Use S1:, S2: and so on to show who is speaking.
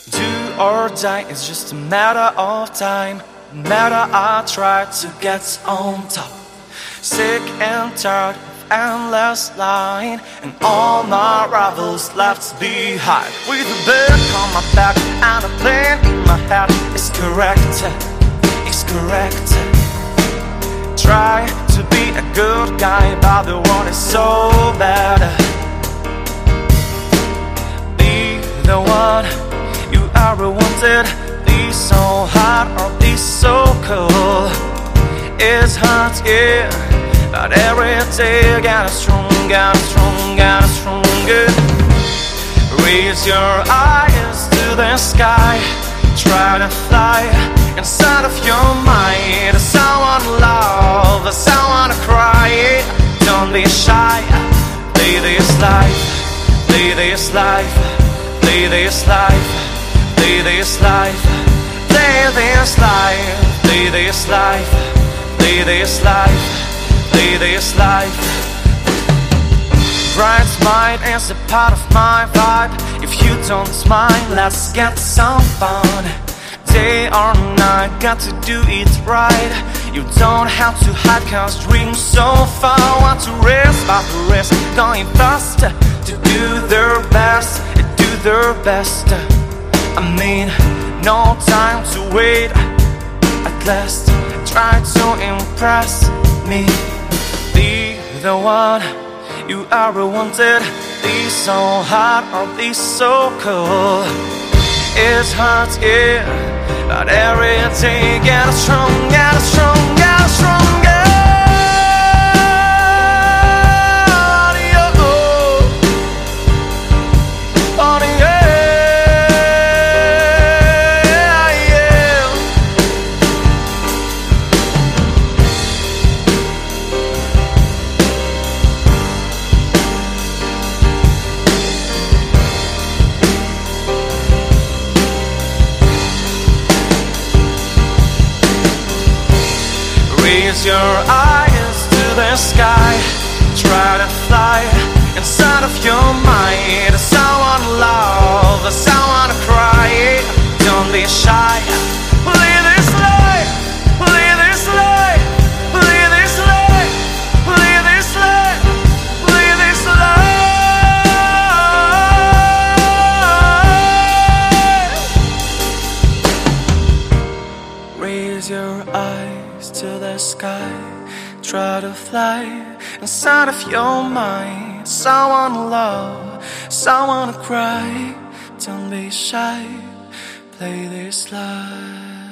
S1: Do or die, it's just a matter of time. No matter I try to get on top. Sick and tired of endless lying, and all my rivals left behind. With a book on my back and a plan in my head. It's correct, it's correct. Try to be a good guy, but the world is so bad. Be the one you ever wanted. Be so hot or be so cold. It's hard, yeah, but every day getting stronger, stronger, stronger. Raise your eyes to the sky. Try to fly inside of your mind. Someone love, someone cry. Don't be shy. Play this life, play this life, play this life, play this life, play this life, play this life, play this life, play this life. Bright mind is a part of my vibe. If you don't mind, let's get some fun. Day or night, got to do it right. You don't have to hide, cause dreams so far. Want to risk, but the risk going faster. To do their best, do their best. I mean, no time to wait. At last, try to impress me. Be the one you ever wanted. Be so hot or be so cold. It's hard, yeah, but every day getting stronger, stronger, stronger. Raise your eyes to the sky. Try to fly inside of your mind. Someone love, someone cry. Don't be shy. Live this life, live this life, live this life, live this life, live this life. Raise your eyes to the sky. Try to fly inside of your mind. Someone love, someone cry. Don't be shy. Play this life.